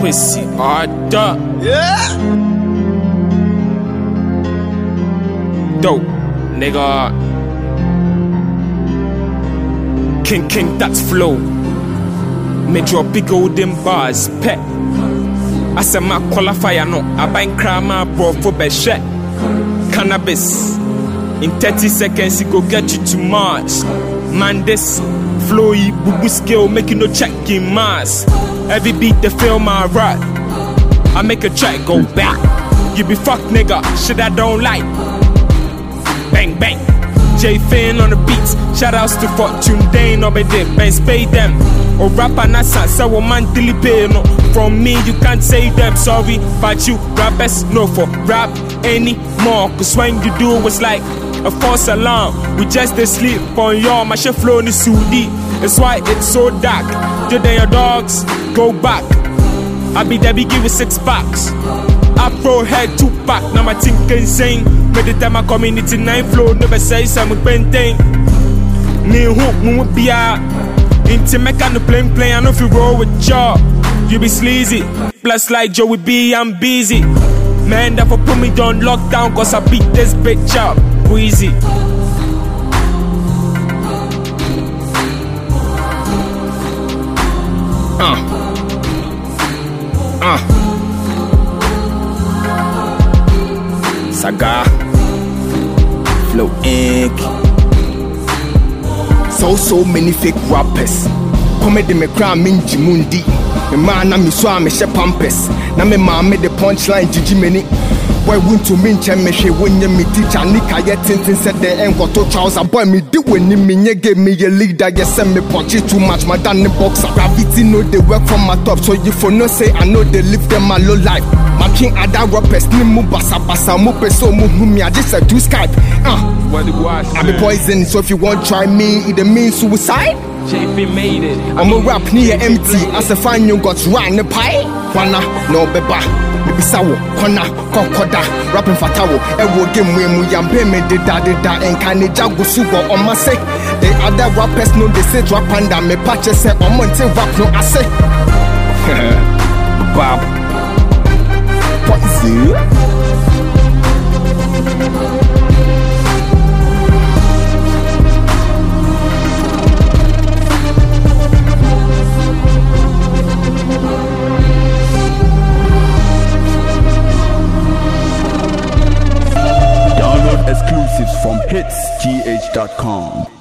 pussy harder. Yeah. Dope, nigga. King, that's flow. Me drop big golden bars, pet. I said my qualifier, no. I buy crama, bro, for best cannabis. In 30 seconds, it go get you to Mars. Man, this flowy, boo skill, make you no check in Mars. Every beat, they feel my rap. I make a track go back. You be fuck, nigga, shit I don't like. Bang, bang. J Finn on the beats. Shoutouts to Fortune Dane, Obede, Ben Spade them. Or rapper Nasa, so man pay no. From me, you can't say them, sorry. But you rappers, no for rap anymore. Cause when you do, it's like a false alarm. We just they sleep on your my chef flow in Sudi. That's why it's so dark. You and your dogs, go back. I be there, be give you 6 packs. Afro head 2 pack, now my think insane. By the time I community 9 flow, never say some painting. Me hook, me be a into make no plain, I know if you roll with y'all. You be sleazy, plus like Joey B, I'm busy. Man, that for put me down lockdown, cause I beat this bitch up. Wheezy. Saga Flow Inc. So many fake rappers. Comedy me cry minji mundi. Me man na me so me she pampers. Na me man me the punchline Gigi many. Boy went to me chen me she when you me teacher Nika ye tintin said the end got to trouser. Boy me do when me nye give me a leader. You send me punch it too much. My damn boxer. Gravity know they work from my top. So you for no say I know they live them a low life. My king ada rappers ni mu basa mu peso mu me I just said to Skype. I be poison, so if you want try me, it means suicide. JP made it. I'm a rap near empty. As a fan you got run the pie. Wana no beba. Bibi sawo kona kokoda rapping fatawo. Ewo game we mu yampe me de da and kani jago sugo on my say. The other rappers know they say rap panda me patch say on monte rap no I say. Bob. What is it? Exclusives from hitsgh.com.